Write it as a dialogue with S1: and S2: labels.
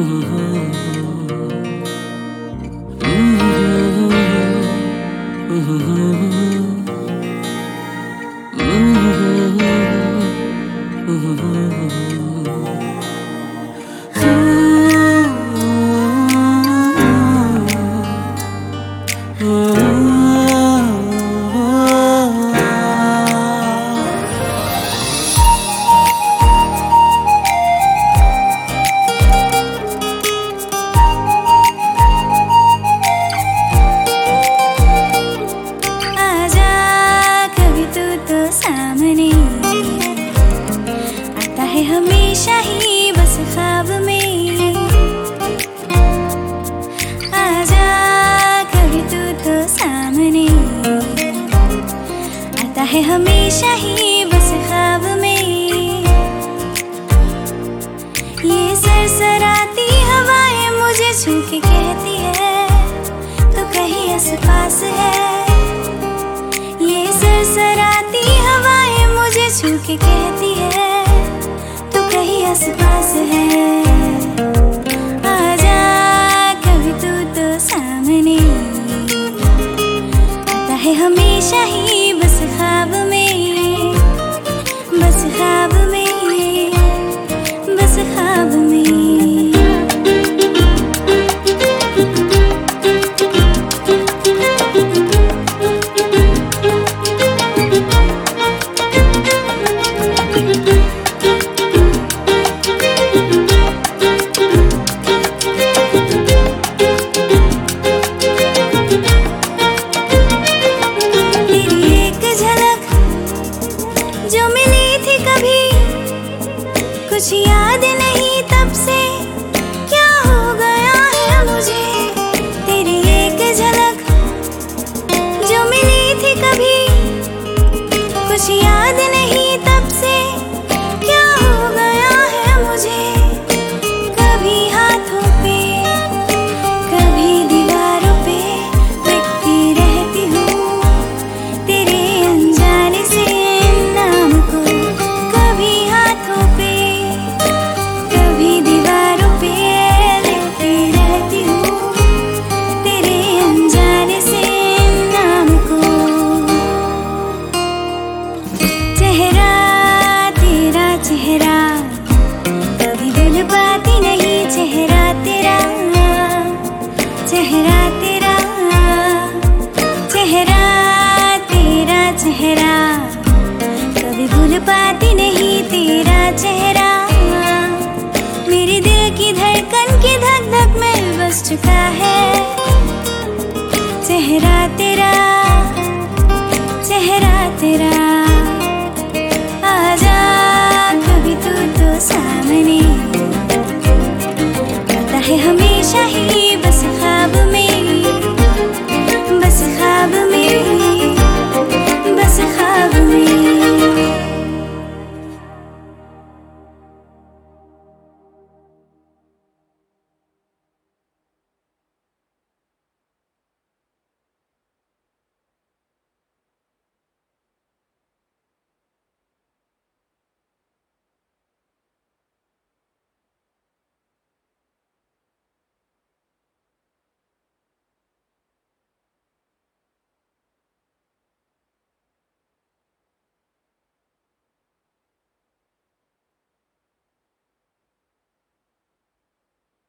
S1: हमेशा ही बस ख्वाब में आजा, कभी तू तो सामने आता है हमेशा ही बस ख्वाब में। ये सरसराती हवाएं मुझे छू के कहती है तो कहीं आस पास है। ये सरसराती हवाएं मुझे छू के कहती है कहीं आस पास है। आजा, कभी तू तो सामने आता है हमेशा ही बस ख्वाब में, बस ख्वाब में, बस ख्वाब में। जो मिली थी कभी कुछ याद नहीं तब से, क्या हो गया है मुझे तेरी एक झलक। जो मिली थी कभी कुछ याद नहीं तब से, क्या हो गया है मुझे। कभी हाथों पे कभी दीवारों पे लिखती रहती हूँ तेरे अनजाने से नाम को। कभी हाथों पे कभी दीवारों पे लिखती रहती हूँ तेरे अनजाने से नाम को। चेहरा तेरा चेहरा कभी भूल पाती नहीं। चेहरा तेरा चेहरा तेरा चेहरा तेरा चेहरा कभी भूल पाती नहीं तेरा चेहरा। मेरे दिल की धड़कन की धक धक में बस चुका है चेहरा